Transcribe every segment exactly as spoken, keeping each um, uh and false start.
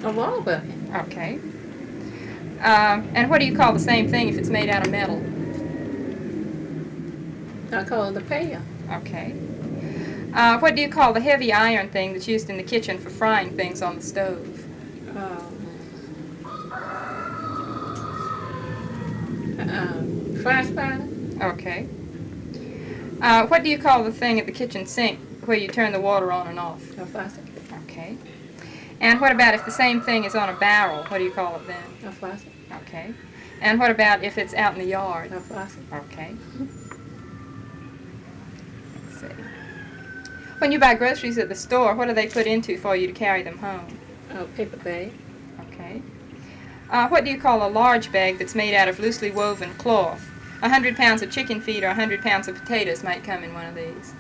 A wall bucket. Okay. Uh, and what do you call the same thing if it's made out of metal? I call it a pail. Okay. Uh, what do you call the heavy iron thing that's used in the kitchen for frying things on the stove? Um, uh, fry spider. Okay. Uh, what do you call the thing at the kitchen sink where you turn the water on and off? A faucet. Okay. And what about if the same thing is on a barrel? What do you call it then? A faucet. Okay. And what about if it's out in the yard? A faucet. Okay. Let's see. When you buy groceries at the store, what do they put into for you to carry them home? A paper bag. Okay. Uh, what do you call a large bag that's made out of loosely woven cloth? A hundred pounds of chicken feed or a hundred pounds of potatoes might come in one of these.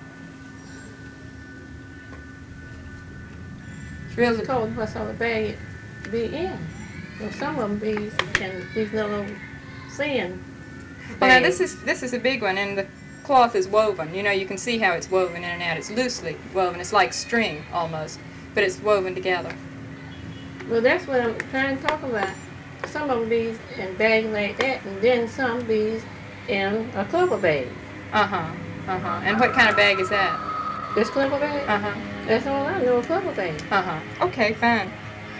It's It's really cold. What's on the bag be in? Well, some of them be in these little sand bags. Well, now this is this is a big one, and the cloth is woven. You know, you can see how it's woven in and out. It's loosely woven. It's like string almost, but it's woven together. Well, that's what I'm trying to talk about. Some of them be in bags like that, and then some be in a clover bag. Uh huh. Uh huh. And what kind of bag is that? This clover bag? Uh huh. That's all I know, a clover bag. Uh huh. Okay, fine.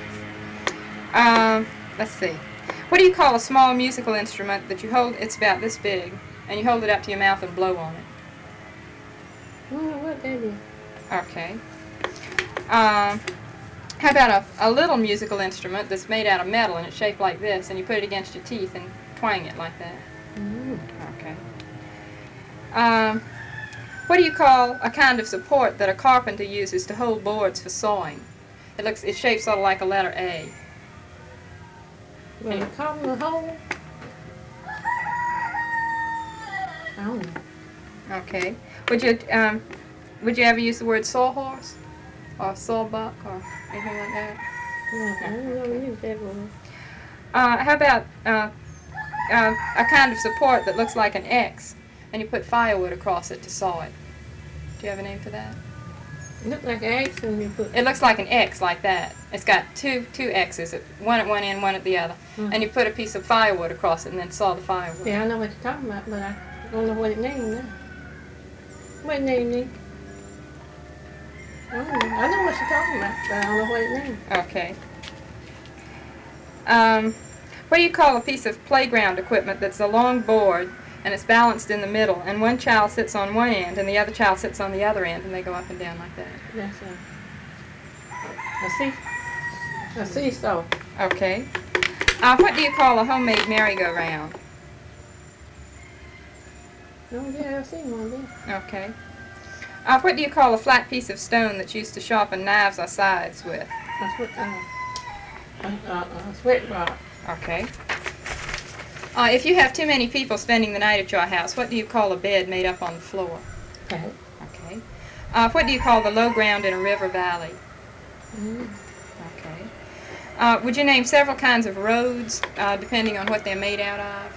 Um, let's see. What do you call a small musical instrument that you hold? It's about this big, and you hold it up to your mouth and blow on it. I don't know what that is. Okay. Um, how about a, a little musical instrument that's made out of metal and it's shaped like this, and you put it against your teeth and twang it like that? Mm. Okay. Um, what do you call a kind of support that a carpenter uses to hold boards for sawing? It looks, it's shaped sort of like a letter A. Well, Hey. the common hole? I don't know. Okay. Would you um, would you ever use the word sawhorse or sawbuck or anything like that? No, I don't know use that word. Uh, how about uh, uh, a kind of support that looks like an X, and you put firewood across it to saw it? Do you have a name for that? It look like an X when you put... It looks like an X like that. It's got two two X's, one at one end, one at the other, Mhm. and you put a piece of firewood across it and then saw the firewood. Yeah, I know what you're talking about, but I don't know what it named now. What it named, Nick? I don't know. I know what you're talking about, but I don't know what it named. Okay. Um, what do you call a piece of playground equipment that's a long board and it's balanced in the middle, and one child sits on one end and the other child sits on the other end, and they go up and down like that? That's a... A see... A seesaw. Okay. Uh, what do you call a homemade merry-go-round? Oh, yeah, I've seen one there. Okay. Uh, what do you call a flat piece of stone that's used to sharpen knives or scythes with? A sweat... Uh, a, a, a sweat rock. Okay. Uh, if you have too many people spending the night at your house, what do you call a bed made up on the floor? Okay. Okay. Uh, what do you call the low ground in a river valley? Mm. Okay. Uh, would you name several kinds of roads, uh, depending on what they're made out of?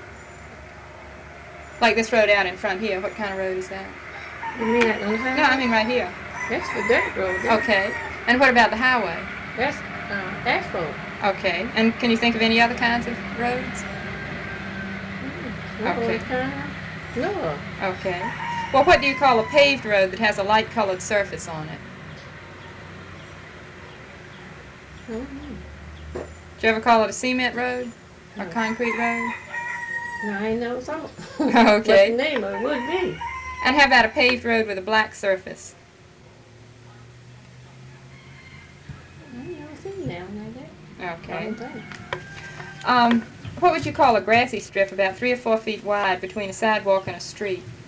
Like this road out in front here, what kind of road is that? You mean that on the highway? No, I mean right here. That's the dirt road. There. Okay. And what about the highway? That's uh, asphalt. Okay. And can you think of any other kinds of roads? No, Okay. it's kind of... No. Okay. Well, what do you call a paved road that has a light-colored surface on it? Mm-hmm. Do you ever call it a cement road or No. concrete road? No, I ain't never saw it. Okay. What's the name of it? Would be. And how about a paved road with a black surface? I ain't never seen that one like that. Okay. Long time. Um, what would you call a grassy strip about three or four feet wide between a sidewalk and a street?